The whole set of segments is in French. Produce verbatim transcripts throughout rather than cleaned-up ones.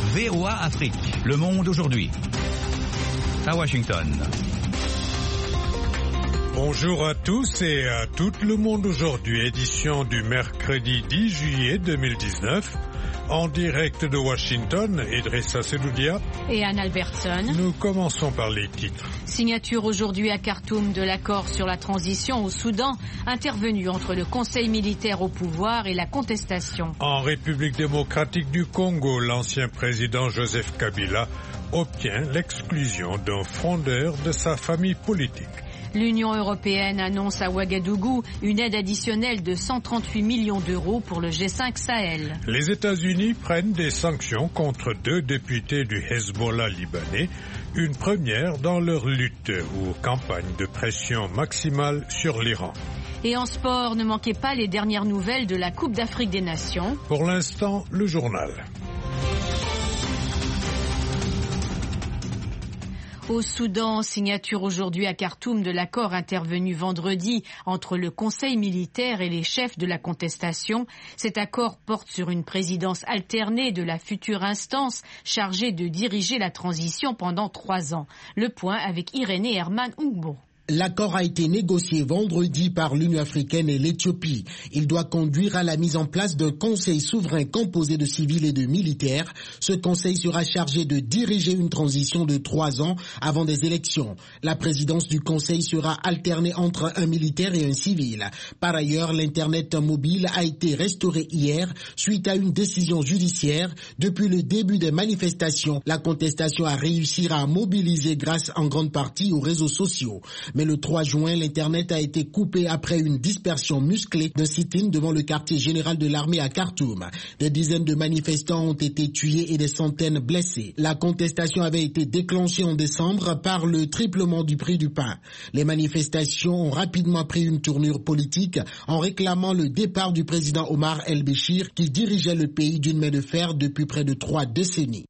V O A Afrique, Le Monde aujourd'hui. À Washington. Bonjour à tous et à tout le monde aujourd'hui, édition du mercredi dix juillet deux mille dix-neuf. En direct de Washington, Idrissa Seloudia et Anne Albertson. Nous commençons par les titres. Signature aujourd'hui à Khartoum de l'accord sur la transition au Soudan, intervenu entre le Conseil militaire au pouvoir et la contestation. En République démocratique du Congo, l'ancien président Joseph Kabila obtient l'exclusion d'un frondeur de sa famille politique. L'Union européenne annonce à Ouagadougou une aide additionnelle de cent trente-huit millions d'euros pour le G cinq Sahel. Les États-Unis prennent des sanctions contre deux députés du Hezbollah libanais, une première dans leur lutte ou campagne de pression maximale sur l'Iran. Et en sport, ne manquez pas les dernières nouvelles de la Coupe d'Afrique des Nations. Pour l'instant, le journal. Au Soudan, signature aujourd'hui à Khartoum de l'accord intervenu vendredi entre le Conseil militaire et les chefs de la contestation. Cet accord porte sur une présidence alternée de la future instance chargée de diriger la transition pendant trois ans. Le point avec Irénée Herman Ungbo. L'accord a été négocié vendredi par l'Union africaine et l'Éthiopie. Il doit conduire à la mise en place d'un conseil souverain composé de civils et de militaires. Ce conseil sera chargé de diriger une transition de trois ans avant des élections. La présidence du conseil sera alternée entre un militaire et un civil. Par ailleurs, l'Internet mobile a été restauré hier suite à une décision judiciaire. Depuis le début des manifestations, la contestation a réussi à mobiliser grâce en grande partie aux réseaux sociaux. Mais le trois juin, l'Internet a été coupé après une dispersion musclée d'un sit-in devant le quartier général de l'armée à Khartoum. Des dizaines de manifestants ont été tués et des centaines blessés. La contestation avait été déclenchée en décembre par le triplement du prix du pain. Les manifestations ont rapidement pris une tournure politique en réclamant le départ du président Omar El-Béchir qui dirigeait le pays d'une main de fer depuis près de trois décennies.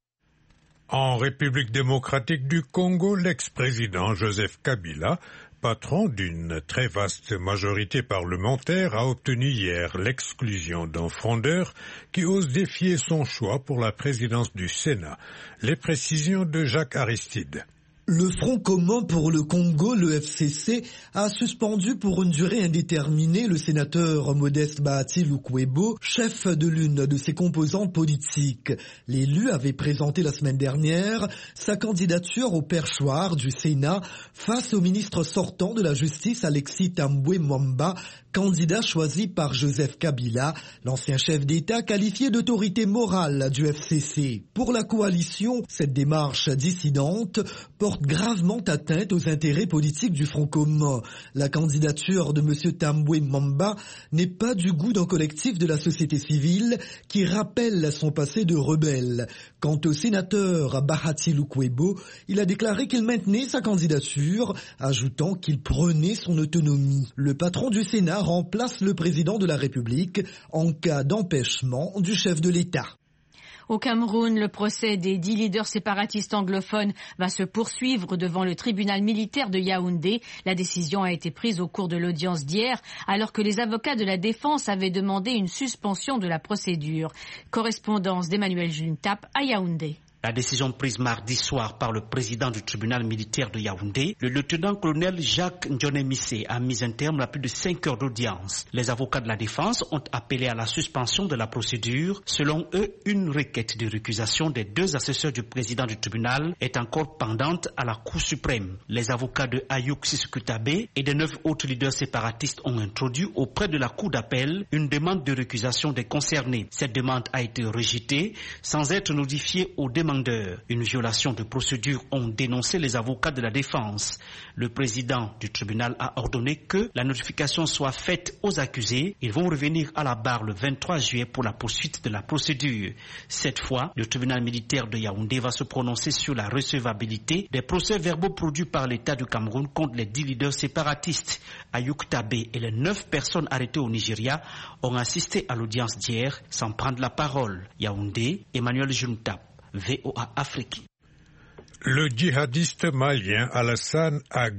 En République démocratique du Congo, l'ex-président Joseph Kabila, patron d'une très vaste majorité parlementaire, a obtenu hier l'exclusion d'un frondeur qui ose défier son choix pour la présidence du Sénat. Les précisions de Jacques Aristide. Le Front commun pour le Congo, le F C C, a suspendu pour une durée indéterminée le sénateur Modeste Bahati Lukwebo, chef de l'une de ses composantes politiques. L'élu avait présenté la semaine dernière sa candidature au perchoir du Sénat face au ministre sortant de la Justice Alexis Tambwe Mwamba, candidat choisi par Joseph Kabila, l'ancien chef d'État qualifié d'autorité morale du F C C. Pour la coalition, cette démarche dissidente porte gravement atteinte aux intérêts politiques du Front commun. La candidature de M. Tambwe Mwamba n'est pas du goût d'un collectif de la société civile qui rappelle son passé de rebelle. Quant au sénateur Bahati Lukwebo, il a déclaré qu'il maintenait sa candidature, ajoutant qu'il prenait son autonomie. Le patron du Sénat remplace le président de la République en cas d'empêchement du chef de l'État. Au Cameroun, le procès des dix leaders séparatistes anglophones va se poursuivre devant le tribunal militaire de Yaoundé. La décision a été prise au cours de l'audience d'hier, alors que les avocats de la défense avaient demandé une suspension de la procédure. Correspondance d'Emmanuel Juntap à Yaoundé. La décision prise mardi soir par le président du tribunal militaire de Yaoundé, le lieutenant-colonel Jacques Ndjoné-Missé, a mis un terme à plus de cinq heures d'audience. Les avocats de la défense ont appelé à la suspension de la procédure. Selon eux, une requête de récusation des deux assesseurs du président du tribunal est encore pendante à la Cour suprême. Les avocats de Ayouk Sissokou-Tabé et de neuf autres leaders séparatistes ont introduit auprès de la Cour d'appel une demande de récusation des concernés. Cette demande a été rejetée sans être notifiée aux demandeurs. Une violation de procédure ont dénoncé les avocats de la défense. Le président du tribunal a ordonné que la notification soit faite aux accusés. Ils vont revenir à la barre le vingt-trois juillet pour la poursuite de la procédure. Cette fois, le tribunal militaire de Yaoundé va se prononcer sur la recevabilité des procès-verbaux produits par l'État du Cameroun contre les dix leaders séparatistes. Ayouk Tabé et les neuf personnes arrêtées au Nigeria ont assisté à l'audience d'hier sans prendre la parole. Yaoundé, Emmanuel Juntap. V O A Afrique. Le djihadiste malien Alassane Ag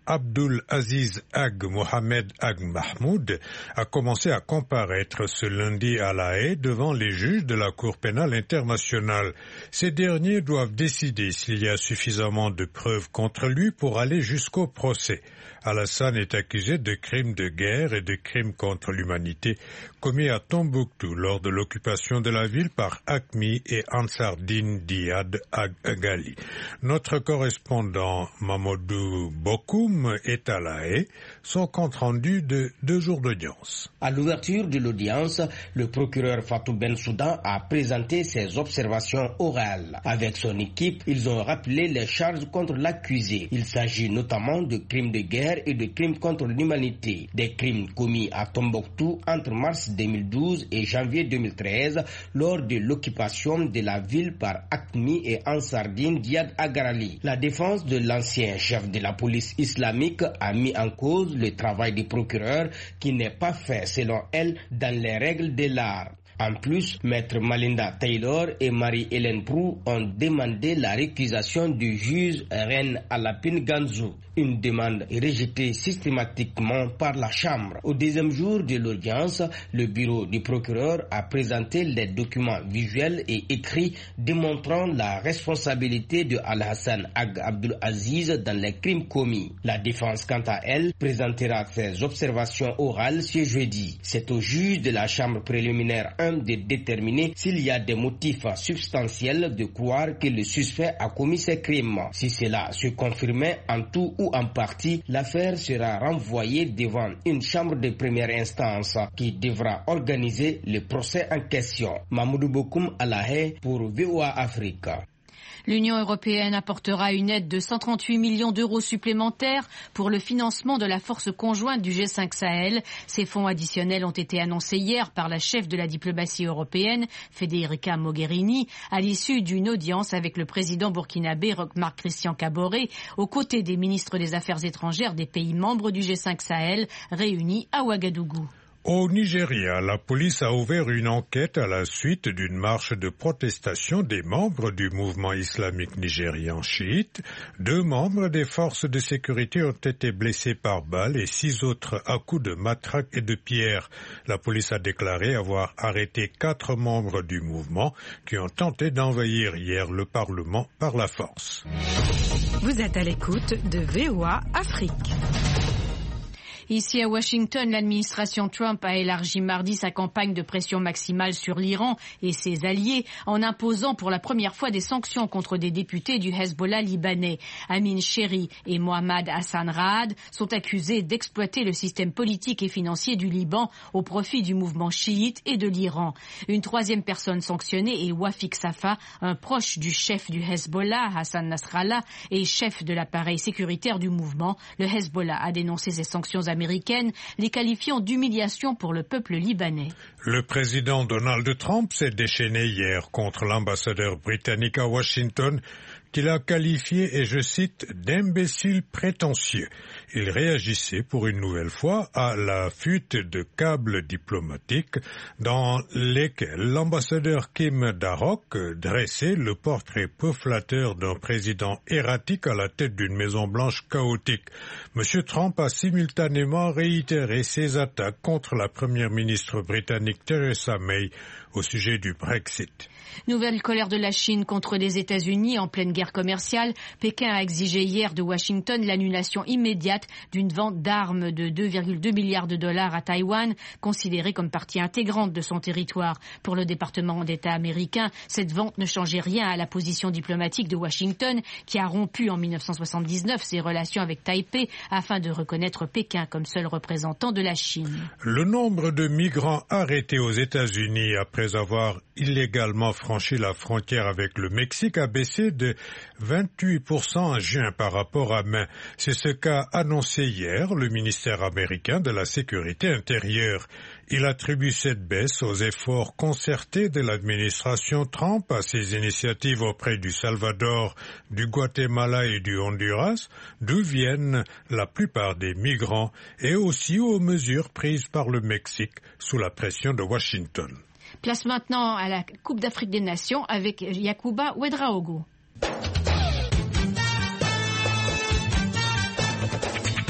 Abdul Aziz Ag Mohamed Ag Mahmoud a commencé à comparaître ce lundi à La Haye devant les juges de la Cour pénale internationale. Ces derniers doivent décider s'il y a suffisamment de preuves contre lui pour aller jusqu'au procès. Alassane est accusé de crimes de guerre et de crimes contre l'humanité commis à Tombouctou lors de l'occupation de la ville par Aqmi et Ansardine Diad Agali. Notre correspondant Mamadou Bokoum est à La Haye, son compte-rendu de deux jours d'audience. À l'ouverture de l'audience, le procureur Fatou Bensouda a présenté ses observations orales. Avec son équipe, ils ont rappelé les charges contre l'accusé. Il s'agit notamment de crimes de guerre et de crimes contre l'humanité, des crimes commis à Tombouctou entre mars deux mille douze et janvier deux mille treize lors de l'occupation de la ville par Aqmi et Ansardine Diad Agarali. La défense de l'ancien chef de la police islamique a mis en cause le travail du procureur qui n'est pas fait selon elle dans les règles de l'art. En plus, Maître Malinda Taylor et Marie-Hélène Prou ont demandé la récusation du juge Reine Alapine Ganzou, une demande rejetée systématiquement par la Chambre. Au deuxième jour de l'audience, le bureau du procureur a présenté les documents visuels et écrits démontrant la responsabilité de Al-Hassan Ag Abdul Aziz dans les crimes commis. La défense, quant à elle, présentera ses observations orales ce jeudi. C'est au juge de la Chambre préliminaire de déterminer s'il y a des motifs substantiels de croire que le suspect a commis ces crimes. Si cela se confirmait en tout ou en partie, l'affaire sera renvoyée devant une chambre de première instance qui devra organiser le procès en question. Mamoudou Bokoum à La Haye pour V O A Afrique. L'Union européenne apportera une aide de cent trente-huit millions d'euros supplémentaires pour le financement de la force conjointe du G cinq Sahel. Ces fonds additionnels ont été annoncés hier par la chef de la diplomatie européenne, Federica Mogherini, à l'issue d'une audience avec le président burkinabé Marc Christian Kaboré, aux côtés des ministres des Affaires étrangères des pays membres du G cinq Sahel, réunis à Ouagadougou. Au Nigeria, la police a ouvert une enquête à la suite d'une marche de protestation des membres du mouvement islamique nigérian chiite. Deux membres des forces de sécurité ont été blessés par balles et six autres à coups de matraque et de pierre. La police a déclaré avoir arrêté quatre membres du mouvement qui ont tenté d'envahir hier le Parlement par la force. Vous êtes à l'écoute de V O A Afrique. Ici à Washington, l'administration Trump a élargi mardi sa campagne de pression maximale sur l'Iran et ses alliés en imposant pour la première fois des sanctions contre des députés du Hezbollah libanais. Amin Chéri et Mohammad Hassan Raad sont accusés d'exploiter le système politique et financier du Liban au profit du mouvement chiite et de l'Iran. Une troisième personne sanctionnée est Wafik Safa, un proche du chef du Hezbollah, Hassan Nasrallah, et chef de l'appareil sécuritaire du mouvement. Le Hezbollah a dénoncé ces sanctions américaine, les qualifiant d'humiliation pour le peuple libanais. Le président Donald Trump s'est déchaîné hier contre l'ambassadeur britannique à Washington qu'il a qualifié, et je cite, d'imbécile prétentieux. Il réagissait pour une nouvelle fois à la fuite de câbles diplomatiques dans lesquels l'ambassadeur Kim Darroch dressait le portrait peu flatteur d'un président erratique à la tête d'une Maison-Blanche chaotique. Monsieur Trump a simultanément réitéré ses attaques contre la première ministre britannique Theresa May au sujet du Brexit. Nouvelle colère de la Chine contre les États-Unis en pleine guerre commerciale. Pékin a exigé hier de Washington l'annulation immédiate d'une vente d'armes de deux virgule deux milliards de dollars à Taïwan, considérée comme partie intégrante de son territoire. Pour le département d'État américain, cette vente ne changeait rien à la position diplomatique de Washington, qui a rompu en mille neuf cent soixante-dix-neuf ses relations avec Taipei afin de reconnaître Pékin comme seul représentant de la Chine. Le nombre de migrants arrêtés aux États-Unis après avoir illégalement franchi la frontière avec le Mexique a baissé de vingt-huit pour cent en juin par rapport à mai. C'est ce qu'a annoncé hier le ministère américain de la Sécurité intérieure. Il attribue cette baisse aux efforts concertés de l'administration Trump, à ses initiatives auprès du Salvador, du Guatemala et du Honduras, d'où viennent la plupart des migrants, et aussi aux mesures prises par le Mexique sous la pression de Washington. Place maintenant à la Coupe d'Afrique des Nations avec Yacouba Ouedraogo.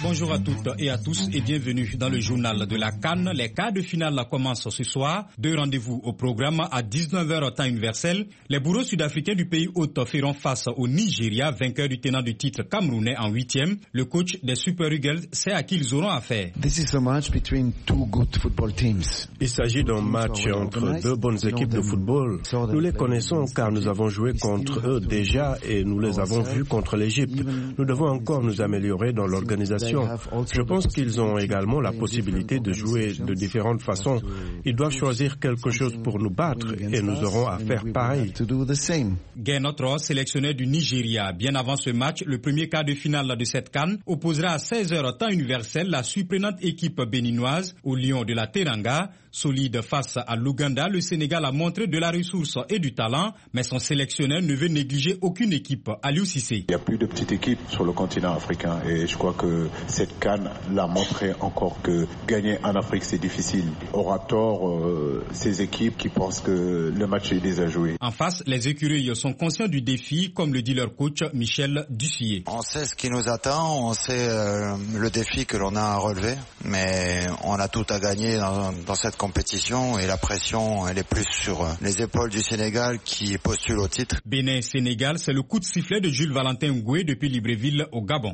Bonjour à toutes et à tous et bienvenue dans le journal de la CAN. Les quarts de finale commencent ce soir. Deux rendez-vous au programme à dix-neuf heures temps universel. Les bourreaux sud-africains du pays hôte feront face au Nigeria, vainqueur du tenant du titre camerounais en huitième. Le coach des Super Eagles sait à qui ils auront affaire. This is a match between two good football teams. Il s'agit d'un match entre deux bonnes équipes de football. Nous les connaissons car nous avons joué contre eux déjà et nous les avons vus contre l'Égypte. Nous devons encore nous améliorer dans l'organisation. Je pense qu'ils ont également la possibilité de jouer de différentes façons. Ils doivent choisir quelque chose pour nous battre et nous aurons à faire pareil. Guénotro, sélectionneur du Nigeria, bien avant ce match, le premier quart de finale de cette CAN opposera à seize heures temps universel la surprenante équipe béninoise au Lion de la Teranga. Solide face à l'Ouganda, le Sénégal a montré de la ressource et du talent, mais son sélectionneur ne veut négliger aucune équipe. Aliou Cissé. Il n'y a plus de petites équipes sur le continent africain et je crois que cette CAN l'a montré encore que gagner en Afrique c'est difficile. Aura tort euh, ces équipes qui pensent que le match est déjà joué. En face, les écureuils sont conscients du défi, comme le dit leur coach Michel Dussier. On sait ce qui nous attend, on sait euh, le défi que l'on a à relever, mais on a tout à gagner dans, dans cette compétition et la pression elle est plus sur les épaules du Sénégal qui postule au titre. Bénin-Sénégal, c'est le coup de sifflet de Jules Valentin Ngoué depuis Libreville au Gabon.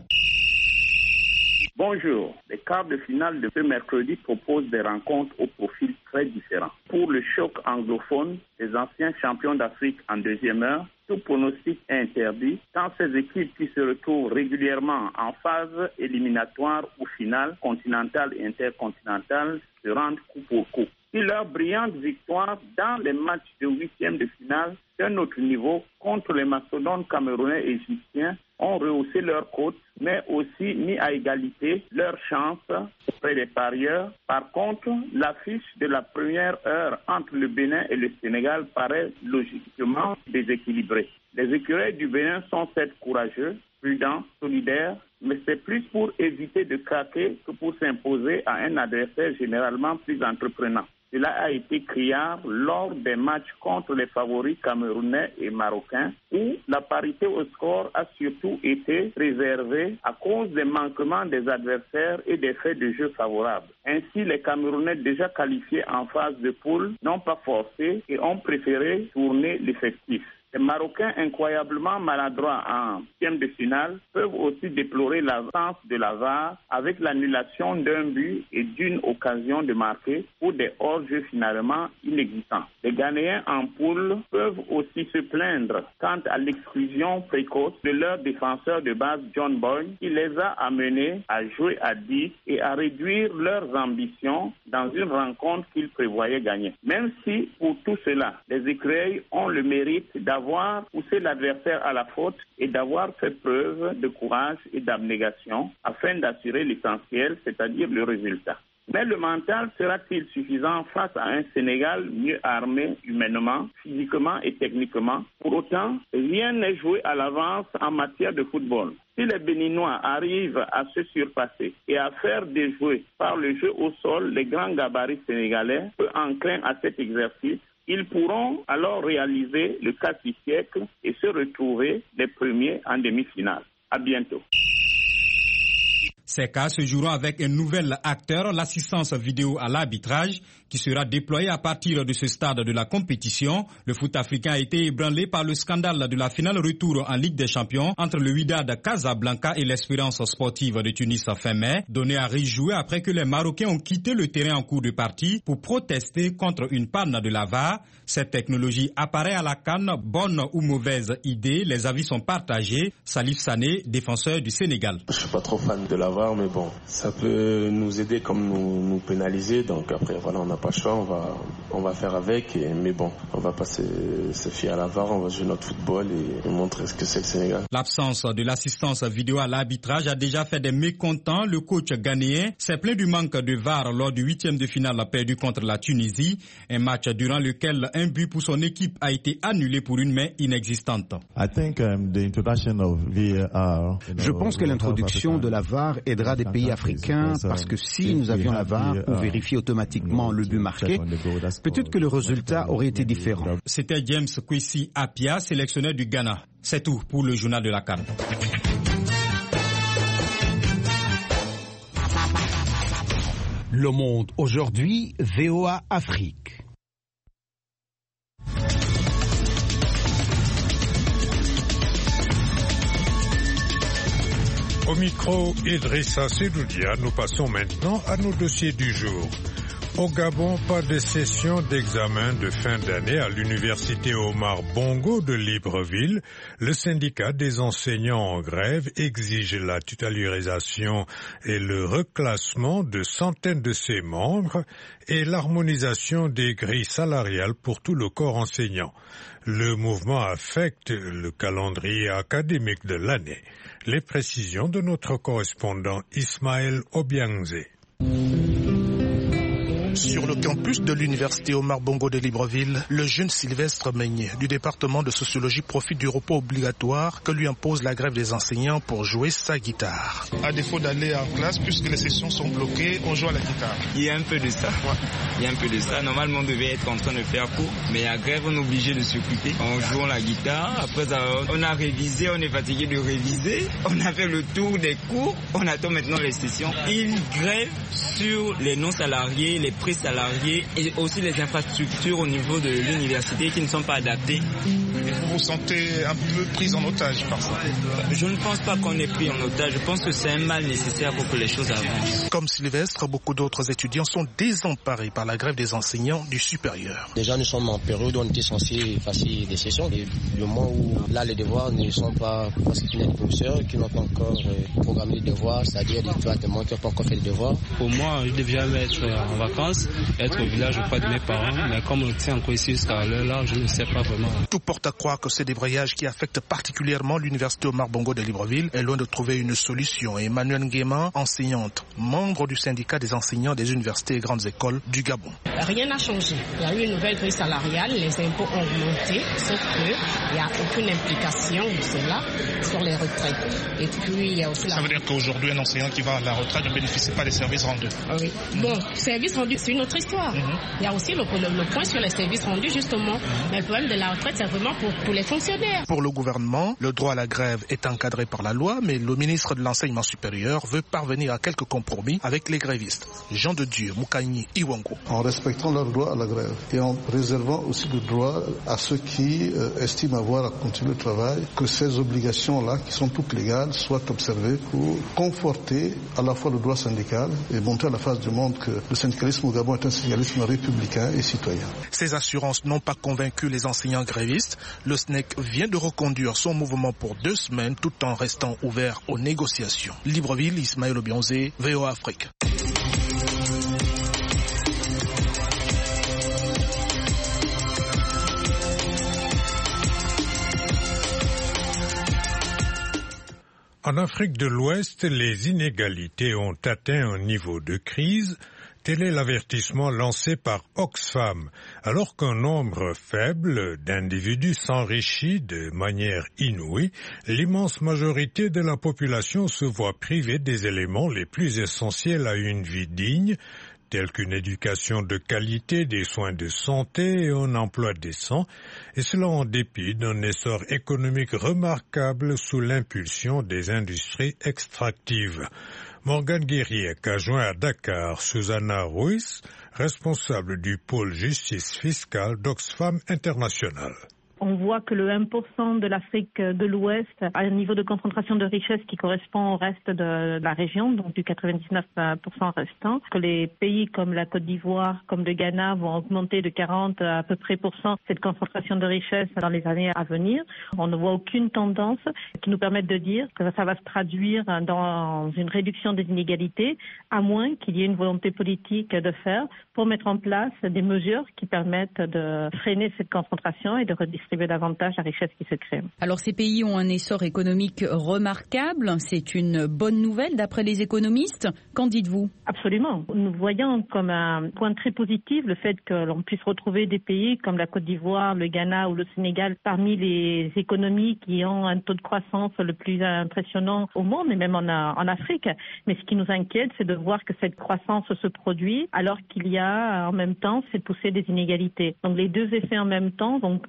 Bonjour. Les quarts de finale de ce mercredi proposent des rencontres au profil très différent. Pour le choc anglophone, les anciens champions d'Afrique en deuxième heure, tout pronostic est interdit, tant ces équipes qui se retrouvent régulièrement en phase éliminatoire ou finale continentale et intercontinentale se rendent coup pour coup. Si leur brillante victoire dans les matchs de huitième de finale d'un autre niveau contre les mastodontes camerounais et égyptiens ont rehaussé leur cote, mais aussi mis à égalité leurs chances auprès des parieurs. Par contre, l'affiche de la première heure entre le Bénin et le Sénégal paraît logiquement déséquilibrée. Les écureuils du Bénin sont certes courageux, prudents, solidaires, mais c'est plus pour éviter de craquer que pour s'imposer à un adversaire généralement plus entreprenant. Cela a été criard lors des matchs contre les favoris camerounais et marocains où la parité au score a surtout été réservée à cause des manquements des adversaires et des faits de jeu favorables. Ainsi, les Camerounais déjà qualifiés en phase de poule n'ont pas forcé et ont préféré tourner l'effectif. Les Marocains, incroyablement maladroits en huitième de finale, peuvent aussi déplorer l'absence de la V A R avec l'annulation d'un but et d'une occasion de marquer pour des hors-jeux finalement inexistants. Les Ghanéens en poule peuvent aussi se plaindre quant à l'exclusion précoce de leur défenseur de base John Boyne qui les a amenés à jouer à dix et à réduire leurs ambitions dans une rencontre qu'ils prévoyaient gagner. Même si, pour tout cela, les écureuils ont le mérite d'avoir d'avoir poussé l'adversaire à la faute et d'avoir fait preuve de courage et d'abnégation afin d'assurer l'essentiel, c'est-à-dire le résultat. Mais le mental sera-t-il suffisant face à un Sénégal mieux armé humainement, physiquement et techniquement? Pour autant, rien n'est joué à l'avance en matière de football. Si les Béninois arrivent à se surpasser et à faire déjouer par le jeu au sol les grands gabarits sénégalais, peu enclins à cet exercice, ils pourront alors réaliser le cas du siècle et se retrouver les premiers en demi-finale. À bientôt. Ces cas se joueront avec un nouvel acteur, l'assistance vidéo à l'arbitrage, qui sera déployée à partir de ce stade de la compétition. Le foot africain a été ébranlé par le scandale de la finale retour en Ligue des Champions entre le Wydad Casablanca et l'Espérance sportive de Tunis fin mai, donné à rejouer après que les Marocains ont quitté le terrain en cours de partie pour protester contre une panne de la V A R. Cette technologie apparaît à la CAN, bonne ou mauvaise idée, les avis sont partagés. Salif Sané, défenseur du Sénégal. Je suis pas trop fan de la V A R, mais bon, ça peut nous aider comme nous, nous pénaliser, donc après voilà, on n'a pas le choix, on va, on va faire avec, et, mais bon, on va pas se, se fier à la V A R, on va jouer notre football et, et montrer ce que c'est le Sénégal. L'absence de l'assistance vidéo à l'arbitrage a déjà fait des mécontents. Le coach ghanéen s'est plaint du manque de V A R lors du huitième de finale perdu contre la Tunisie, un match durant lequel un but pour son équipe a été annulé pour une main inexistante. Je pense que l'introduction de la V A R aidera des pays africains parce que si nous avions la V A R pour vérifier automatiquement le but marqué, peut-être que le résultat aurait été différent. C'était James Kwesi Appiah, sélectionneur du Ghana. C'est tout pour le journal de la CAN. Le Monde aujourd'hui, V O A Afrique. Au micro, Idrissa Sedoudia, nous passons maintenant à nos dossiers du jour. Au Gabon, pas de session d'examen de fin d'année à l'université Omar Bongo de Libreville. Le syndicat des enseignants en grève exige la titularisation et le reclassement de centaines de ses membres et l'harmonisation des grilles salariales pour tout le corps enseignant. Le mouvement affecte le calendrier académique de l'année. Les précisions de notre correspondant Ismaël Obiangze. Sur le campus de l'université Omar Bongo de Libreville, le jeune Sylvestre Meignet du département de sociologie profite du repos obligatoire que lui impose la grève des enseignants pour jouer sa guitare. À défaut d'aller en classe, puisque les sessions sont bloquées, on joue à la guitare. Il y a un peu de ça. Ouais. Il y a un peu de ça. Normalement, on devait être en train de faire cours, mais à grève, on est obligé de s'occuper. On joue la guitare, après on a révisé, on est fatigué de réviser, on a fait le tour des cours, on attend maintenant les sessions. Ils grèvent sur les non-salariés, les pré-salariés et aussi les infrastructures au niveau de l'université qui ne sont pas adaptées. Vous vous sentez un peu pris en otage par ça? Je ne pense pas qu'on est pris en otage. Je pense que c'est un mal nécessaire pour que les choses avancent. Comme Sylvestre, beaucoup d'autres étudiants sont désemparés par la grève des enseignants du supérieur. Déjà, nous sommes en période où on était censé passer des sessions. Et le moment où là, les devoirs ne sont pas, parce qu'il y a des professeurs qui n'ont pas encore programmé les devoirs, c'est-à-dire des départements qui n'ont pas encore fait les devoirs. Pour moi, je devais être en vacances, être au village auprès de mes parents, mais comme on était encore ici jusqu'à l'heure là, je ne sais pas vraiment. Tout porte à croire que ces débrayages qui affectent particulièrement l'université Omar Bongo de Libreville est loin de trouver une solution. Emmanuel Nguema, enseignante, membre du syndicat des enseignants des universités et grandes écoles du Gabon. Rien n'a changé. Il y a eu une nouvelle grille salariale, les impôts ont augmenté, sauf qu'il n'y a aucune implication de cela sur les retraites. Et puis il y a aussi Ça la... veut dire qu'aujourd'hui, un enseignant qui va à la retraite ne bénéficie pas des services rendus. Oui. Bon, services rendus, c'est une autre histoire. Mm-hmm. Il y a aussi le, le, le point sur les services rendus, justement. Mm-hmm. Mais le problème de la retraite, c'est vraiment pour, pour les fonctionnaires. Pour le gouvernement, le droit à la grève est encadré par la loi, mais le ministre de l'Enseignement supérieur veut parvenir à quelques compromis avec les grévistes. Jean de Dieu, Moukaïni, Iwango. En respectant leur droit à la grève et en préservant aussi le droit à ceux qui euh, estiment avoir à continuer le travail, que ces obligations-là, qui sont toutes légales, soient observées pour conforter à la fois le droit syndical et montrer à la face du monde que le syndicalisme au Gabon est un syndicalisme républicain et citoyen. Ces assurances n'ont pas convaincu les enseignants grévistes. Le S N E C vient de reconduire son mouvement pour deux semaines tout en restant ouvert aux négociations. Libreville, Ismaël Obiangze, V O A Afrique. En Afrique de l'Ouest, les inégalités ont atteint un niveau de crise. Tel est l'avertissement lancé par Oxfam. Alors qu'un nombre faible d'individus s'enrichit de manière inouïe, l'immense majorité de la population se voit privée des éléments les plus essentiels à une vie digne, tels qu'une éducation de qualité, des soins de santé et un emploi décent, et cela en dépit d'un essor économique remarquable sous l'impulsion des industries extractives. Morgane Guerrier a joint à Dakar Susanna Ruiz, responsable du pôle justice fiscale d'Oxfam International. On voit que le un pour cent de l'Afrique de l'Ouest a un niveau de concentration de richesse qui correspond au reste de la région, donc du quatre-vingt-dix-neuf pour cent restant. Que les pays comme la Côte d'Ivoire, comme le Ghana vont augmenter de quarante à peu près pour cent cette concentration de richesse dans les années à venir. On ne voit aucune tendance qui nous permette de dire que ça va se traduire dans une réduction des inégalités, à moins qu'il y ait une volonté politique de faire pour mettre en place des mesures qui permettent de freiner cette concentration et de redistribuer davantage la richesse qui se crée. Alors ces pays ont un essor économique remarquable, c'est une bonne nouvelle d'après les économistes. Qu'en dites-vous? Absolument. Nous voyons comme un point très positif le fait que l'on puisse retrouver des pays comme la Côte d'Ivoire, le Ghana ou le Sénégal parmi les économies qui ont un taux de croissance le plus impressionnant au monde et même en, en Afrique. Mais ce qui nous inquiète, c'est de voir que cette croissance se produit alors qu'il y a en même temps cette poussée des inégalités. Donc les deux effets en même temps donc, risquent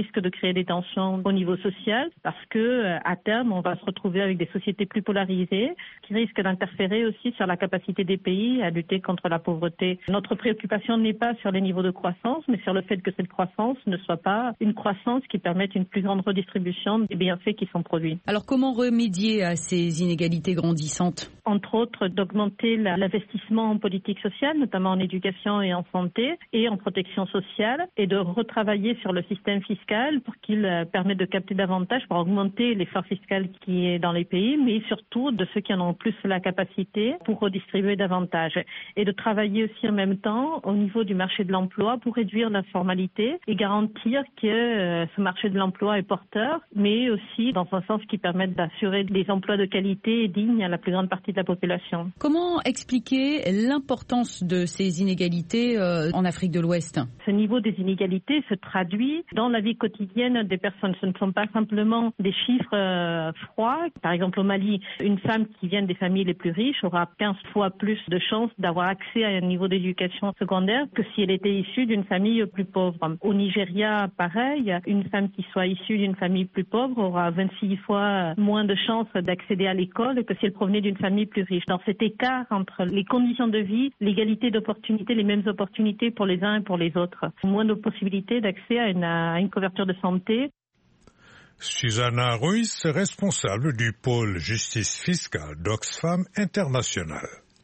risque de créer des tensions au niveau social parce que à terme, on va se retrouver avec des sociétés plus polarisées qui risquent d'interférer aussi sur la capacité des pays à lutter contre la pauvreté. Notre préoccupation n'est pas sur les niveaux de croissance, mais sur le fait que cette croissance ne soit pas une croissance qui permette une plus grande redistribution des bienfaits qui sont produits. Alors comment remédier à ces inégalités grandissantes ? Entre autres, d'augmenter l'investissement en politique sociale, notamment en éducation et en santé, et en protection sociale, et de retravailler sur le système fiscal pour qu'il permette de capter davantage, pour augmenter l'effort fiscal qui est dans les pays, mais surtout de ceux qui en ont plus la capacité pour redistribuer davantage. Et de travailler aussi en même temps au niveau du marché de l'emploi pour réduire l'informalité et garantir que ce marché de l'emploi est porteur, mais aussi dans un sens qui permette d'assurer des emplois de qualité et dignes à la plus grande partie de la population. Comment expliquer l'importance de ces inégalités euh, en Afrique de l'Ouest ? Ce niveau des inégalités se traduit dans la vie quotidienne des personnes. Ce ne sont pas simplement des chiffres euh, froids. Par exemple, au Mali, une femme qui vient des familles les plus riches aura quinze fois plus de chances d'avoir accès à un niveau d'éducation secondaire que si elle était issue d'une famille plus pauvre. Au Nigeria, pareil, une femme qui soit issue d'une famille plus pauvre aura vingt-six fois moins de chances d'accéder à l'école que si elle provenait d'une famille plus riche. Dans cet écart entre les conditions de vie, l'égalité d'opportunités, les mêmes opportunités pour les uns et pour les autres, moins de possibilités d'accès à une, à une couverture de santé. Susana Ruiz, responsable du pôle justice fiscale d'Oxfam International.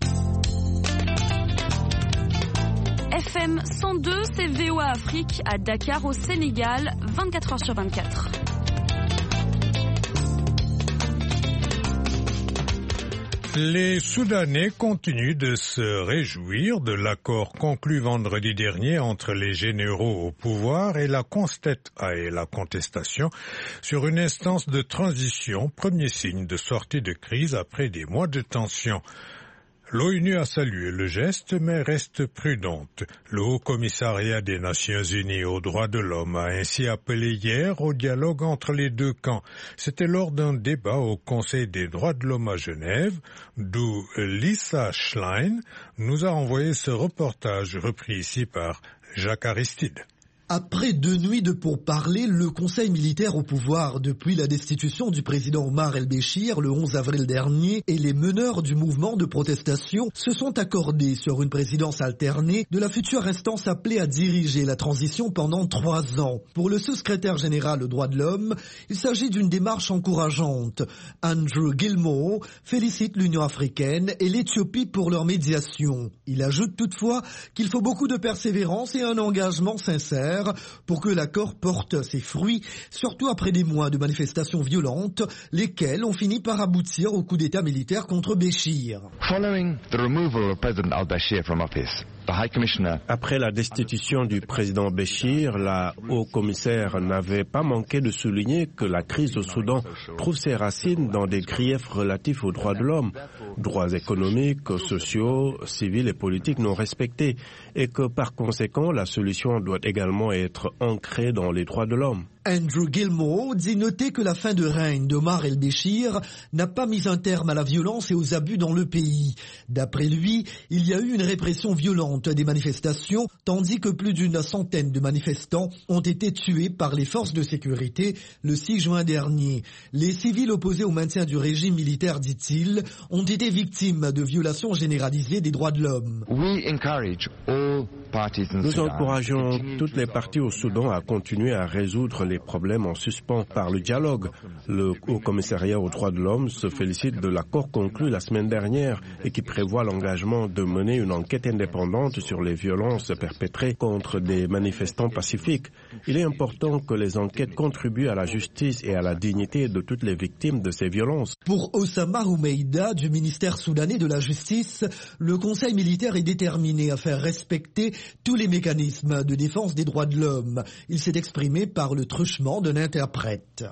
F M cent deux, c'est V O A Afrique à Dakar au Sénégal, vingt-quatre heures sur vingt-quatre. Les Soudanais continuent de se réjouir de l'accord conclu vendredi dernier entre les généraux au pouvoir et la, et la contestation sur une instance de transition, premier signe de sortie de crise après des mois de tension. L'ONU a salué le geste, mais reste prudente. Le Haut-Commissariat des Nations Unies aux droits de l'homme a ainsi appelé hier au dialogue entre les deux camps. C'était lors d'un débat au Conseil des droits de l'homme à Genève, d'où Lisa Schlein nous a envoyé ce reportage repris ici par Jacques Aristide. Après deux nuits de pourparlers, le Conseil militaire au pouvoir depuis la destitution du président Omar el-Béchir le onze avril dernier et les meneurs du mouvement de protestation se sont accordés sur une présidence alternée de la future instance appelée à diriger la transition pendant trois ans. Pour le sous-secrétaire général aux droits de l'homme, il s'agit d'une démarche encourageante. Andrew Gilmore félicite l'Union africaine et l'Éthiopie pour leur médiation. Il ajoute toutefois qu'il faut beaucoup de persévérance et un engagement sincère pour que l'accord porte ses fruits, surtout après des mois de manifestations violentes, lesquelles ont fini par aboutir au coup d'État militaire contre Béchir. Following the removal of President al-Bashir from office, après la destitution du président Béchir, la haut-commissaire n'avait pas manqué de souligner que la crise au Soudan trouve ses racines dans des griefs relatifs aux droits de l'homme, droits économiques, sociaux, civils et politiques non respectés, et que par conséquent la solution doit également être ancrée dans les droits de l'homme. Andrew Gilmore dit noter que la fin de règne d'Omar el-Béchir n'a pas mis un terme à la violence et aux abus dans le pays. D'après lui, il y a eu une répression violente des manifestations, tandis que plus d'une centaine de manifestants ont été tués par les forces de sécurité le six juin dernier. Les civils opposés au maintien du régime militaire, dit-il, ont été victimes de violations généralisées des droits de l'homme. Nous encourageons toutes les parties au Soudan à continuer à résoudre les problèmes en suspens par le dialogue. Le Haut-Commissariat aux droits de l'homme se félicite de l'accord conclu la semaine dernière et qui prévoit l'engagement de mener une enquête indépendante sur les violences perpétrées contre des manifestants pacifiques. Il est important que les enquêtes contribuent à la justice et à la dignité de toutes les victimes de ces violences. Pour Osama Roumeida du ministère soudanais de la Justice, le Conseil militaire est déterminé à faire respecter tous les mécanismes de défense des droits de l'homme. Il s'est exprimé par le truchement d'un interprète.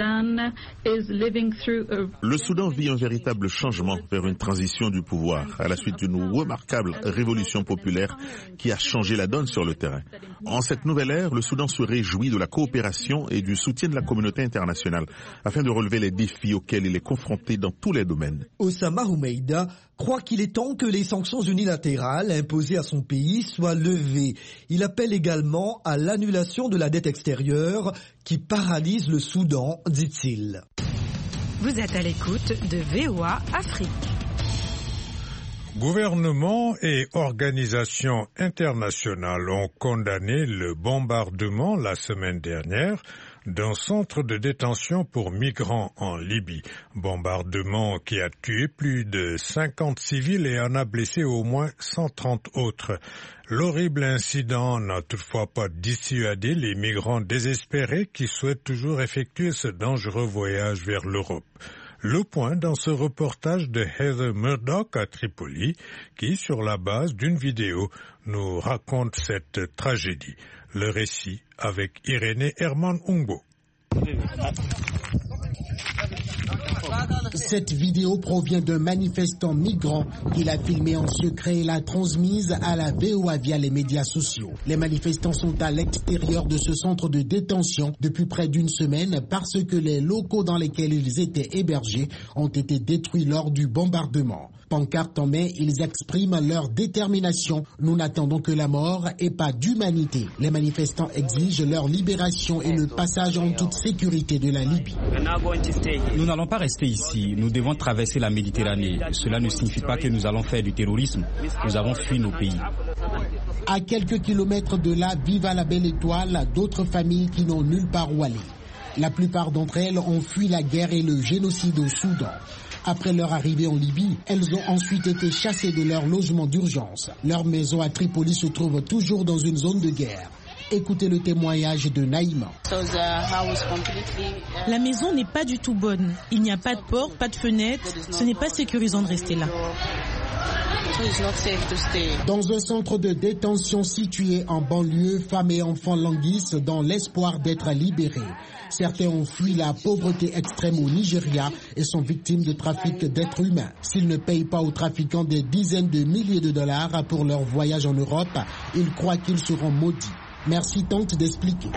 Le Soudan vit un véritable changement vers une transition du pouvoir à la suite d'une remarquable révolution populaire qui a changé la donne sur le terrain. En cette nouvelle ère, le Soudan se réjouit de la coopération et du soutien de la communauté internationale afin de relever les défis auxquels il est confronté dans tous les domaines. Osama Roumeida croit qu'il est temps que les sanctions unilatérales imposées à son pays soient levée. Il appelle également à l'annulation de la dette extérieure qui paralyse le Soudan, dit-il. Vous êtes à l'écoute de V O A Afrique. Gouvernements et organisations internationales ont condamné le bombardement la semaine dernière d'un centre de détention pour migrants en Libye. Bombardement qui a tué plus de cinquante civils et en a blessé au moins cent trente autres. L'horrible incident n'a toutefois pas dissuadé les migrants désespérés qui souhaitent toujours effectuer ce dangereux voyage vers l'Europe. Le point dans ce reportage de Heather Murdoch à Tripoli, qui, sur la base d'une vidéo, nous raconte cette tragédie. Le récit avec Irénée Herman Umbo. Cette vidéo provient d'un manifestant migrant qui l'a filmé en secret et l'a transmise à la V O A via les médias sociaux. Les manifestants sont à l'extérieur de ce centre de détention depuis près d'une semaine parce que les locaux dans lesquels ils étaient hébergés ont été détruits lors du bombardement. Pancarte en main, ils expriment leur détermination. Nous n'attendons que la mort et pas d'humanité. Les manifestants exigent leur libération et le passage en toute sécurité de la Libye. Nous n'allons pas rester ici. Nous devons traverser la Méditerranée. Cela ne signifie pas que nous allons faire du terrorisme. Nous avons fui nos pays. À quelques kilomètres de là, vivent à la Belle Étoile d'autres familles qui n'ont nulle part où aller. La plupart d'entre elles ont fui la guerre et le génocide au Soudan. Après leur arrivée en Libye, elles ont ensuite été chassées de leur logement d'urgence. Leur maison à Tripoli se trouve toujours dans une zone de guerre. Écoutez le témoignage de Naïma. La maison n'est pas du tout bonne. Il n'y a pas de porte, pas de fenêtre. Ce n'est pas sécurisant de rester là. Dans un centre de détention situé en banlieue, femmes et enfants languissent dans l'espoir d'être libérés. Certains ont fui la pauvreté extrême au Nigeria et sont victimes de trafic d'êtres humains. S'ils ne payent pas aux trafiquants des dizaines de milliers de dollars pour leur voyage en Europe, ils croient qu'ils seront maudits. Merci tente d'expliquer.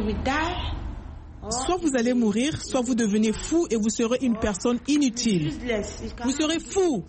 Soit vous allez mourir, soit vous devenez fou et vous serez une personne inutile. Vous serez fou.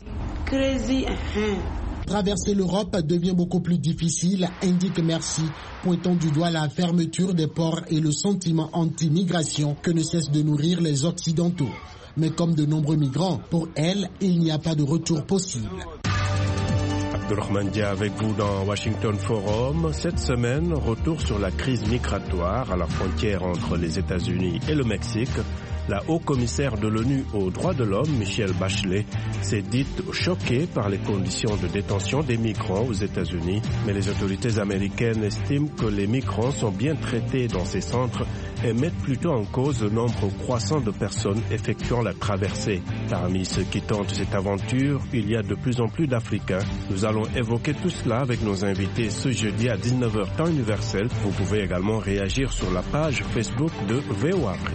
Traverser l'Europe devient beaucoup plus difficile, indique Merci, pointant du doigt la fermeture des ports et le sentiment anti-migration que ne cessent de nourrir les Occidentaux. Mais comme de nombreux migrants, pour elle, il n'y a pas de retour possible. Abdurrahman Dia avec vous dans Washington Forum. Cette semaine, retour sur la crise migratoire à la frontière entre les États-Unis et le Mexique. La haut-commissaire de l'ONU aux droits de l'homme, Michelle Bachelet, s'est dite choquée par les conditions de détention des migrants aux États-Unis. Mais les autorités américaines estiment que les migrants sont bien traités dans ces centres et mettent plutôt en cause le nombre croissant de personnes effectuant la traversée. Parmi ceux qui tentent cette aventure, il y a de plus en plus d'Africains. Nous allons évoquer tout cela avec nos invités ce jeudi à dix-neuf heures temps universel. Vous pouvez également réagir sur la page Facebook de V O A Afrique.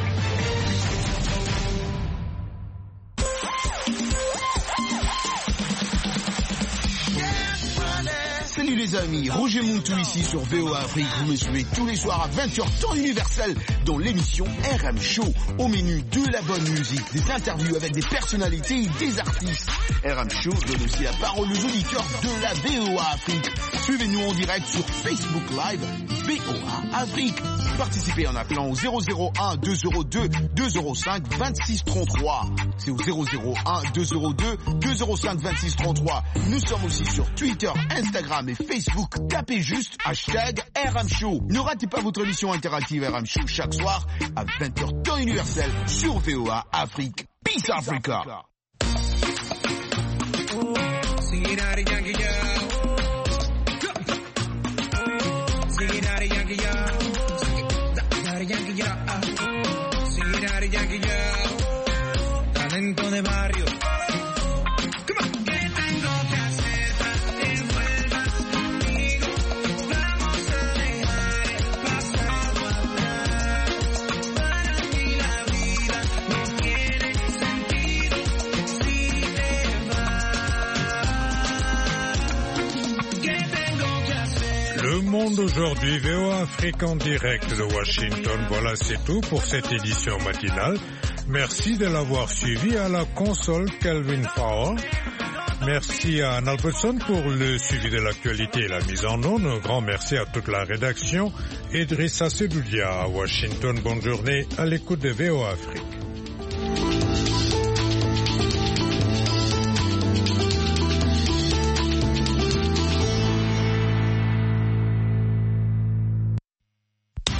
Salut les amis, Roger Moutou ici sur V O A Afrique. Vous me suivez tous les soirs à vingt heures temps universel dans l'émission R M Show. Au menu de la bonne musique, des interviews avec des personnalités et des artistes. R M Show donne aussi la parole aux auditeurs de la V O A Afrique. Suivez-nous en direct sur Facebook Live V O A Afrique. Participez en appelant au zéro zéro un deux zéro deux deux zéro cinq vingt-six trente-trois. C'est au zéro zéro un deux zéro deux deux zéro cinq vingt-six trente-trois. Nous sommes aussi sur Twitter, Instagram et Facebook. Tapez juste hashtag R M Show. Ne ratez pas votre émission interactive R M Show chaque soir à vingt heures temps universel sur V O A Afrique. Peace Africa. Talento de barrio. Le monde aujourd'hui, V O A Afrique en direct de Washington. Voilà, c'est tout pour cette édition matinale. Merci de l'avoir suivi. À la console, Kelvin Fowler. Merci à Anne Albertson pour le suivi de l'actualité et la mise en onde. Un grand merci à toute la rédaction. Idrissa Sedoudia à Washington. Bonne journée à l'écoute de V O A Afrique.